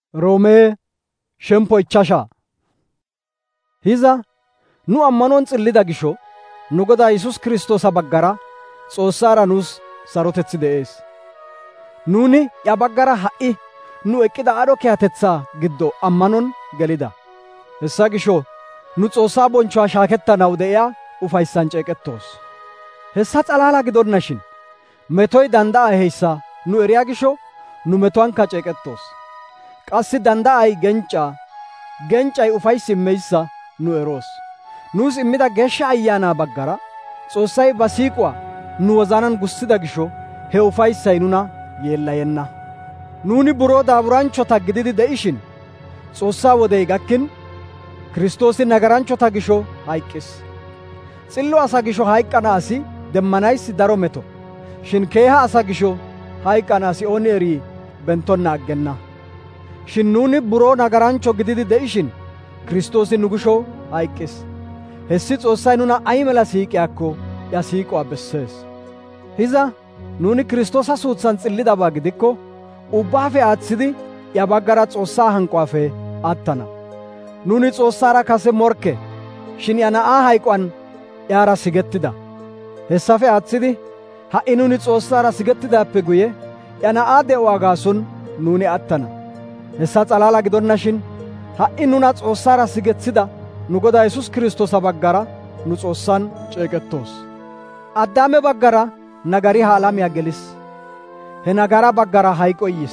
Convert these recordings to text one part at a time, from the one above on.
Roome shempo 5. Hiza nu ammanon xillida gisho nu Godaa Yesus Kiristoosa baggara Xoossara nuus saroteththi de'ees. Nuni ya baggara ha'i nu eqqida aadho kiyatethaa giddo ammanon gelida. Hessa gisho nu Xoossaa bonchuwa shaakettanaw de'iya ufayssan ceeqettoos. Hessa xalaala gidonnashin metoy danda'a eheyssa nu eriya gisho nu metuwankka ceeqettoos. Qassi danda'ay gencay ufayssi immeyssa nu eroos. Nuus immida Geeshsha Ayyaana baggara Xoossay ba siiquwa nu wozanan gussida gisho he ufayssay nuna yeellayenna. Nuuni buroo daaburanchchota gididi de'ishin Xoossaa wodey gakkin Kiristoosi nagaranchchota gisho hayqqis. Xillo asa gisho hayqqana asi demmanayssi daro meto. Shin keeha asa gisho hayqqana asi ooni eri bentonna aggenna. Shin nuuni buroo nagaranchcho gididi de'ishin Kiristoosi nu gisho hayqqis. Hessi Xoossay nuna ay mela siiqiyaakko ya siiquwa bessees. Hiza nuuni Kiristoosa suutsan xillidabaa gidikko ubbaafe aatsidi ya baggara Xoossaa hanquwaafe attana. Nuuni Xoossaara kase morkke, shin ya na'aa hayquwan yaara sigettida. Hessafe aatsidi ha'i nuuni Xoossaara sigettidaappe guye ya na'aa de'uwaa gaason nuuni attana. Hessa xalaala gidonnashin ha'i nuna Xoossaara sigetsida nu Godaa Yesus Kiristoosa baggara nu Xoossan ceeqettoos. Addaame baggara nagari ha alamiyaa gelis. He nagara baggara hayqoy yis.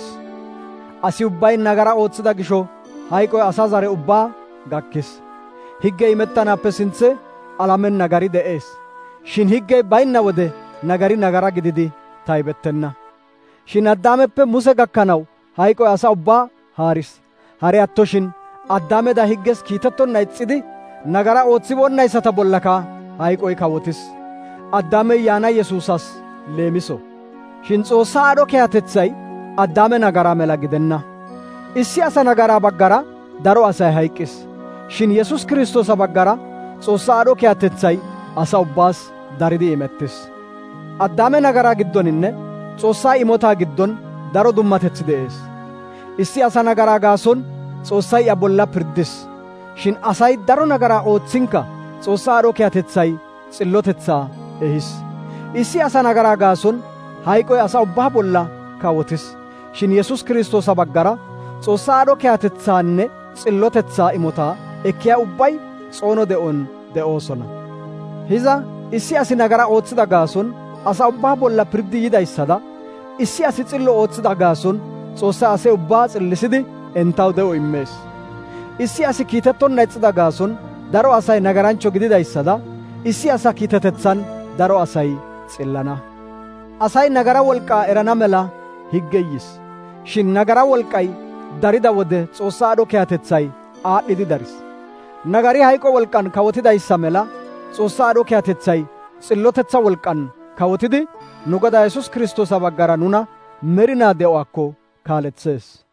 Asi ubbay nagara ootsida gisho hayqoy asa zare ubbaa gakkis. Higgey imettanaappe sinthe alamen nagari de'ees. Shin higgey baynna wode nagari nagara gididi taybettenna. Shin Addaameppe Muse gakkanaw hayqoy asa ubbaa haaris. Hari attoshin Addaameda higges kiitettonna ixxidi nagara ooththiboonnayssata bollaka hayqoy kawotis. Addaamey yaana Yesuusas leemiso. Shin Xoossaa aadho keehatethay Addaame nagaraa mela gidenna. Issi asa nagaraa baggara daro asay hayqqis. Shin Yesus Kiristoosa baggara Xoossaa aadho keehatethay asa ubbaas daridi imettis. Addaame nagaraa giddoninne Xoossaa imotaa giddon daro dummateththi de'ees. Issi asa nagaraa gaason Xoossay iya bolla pirddis. Shin asay daro nagaraa ooththinkka Xoossaa aadho keehatethay xillotethaa ehis. Issi asa nagaraa gaason hayqoy asa ubbaa bolla kawotis. Shin Yesus Kiristoosa baggara Xoossaa aadho keehatethaanne xillotethaa imotaa ekkiya ubbay xoono de'on de'oosona. Hiza issi asi nagara ooththida gaason asa ubbaa bolla pirddi yidayssada issi asi xillo ooththida gaason Xoossay ase ubbaa xillisidi entaw de'o immees. Issi asi kiitettonna ixxida gaason daro asay nagaranchcho gididayssada issi asa kiitetethan daro asay xillana. Asay nagara wolqqaa erana mela higgey yis. Shin nagara wolqqay darida wode Xoossaa aadho keehatethay aadhdhidi daris. Nagari hayqo wolqqan kawotidayssa mela Xoossaa aadho keehatethay xillotetha wolqqan kawotidi nu Godaa Yesus Kiristoosa baggara nuna merinaa de'uwaakko kaaletsees.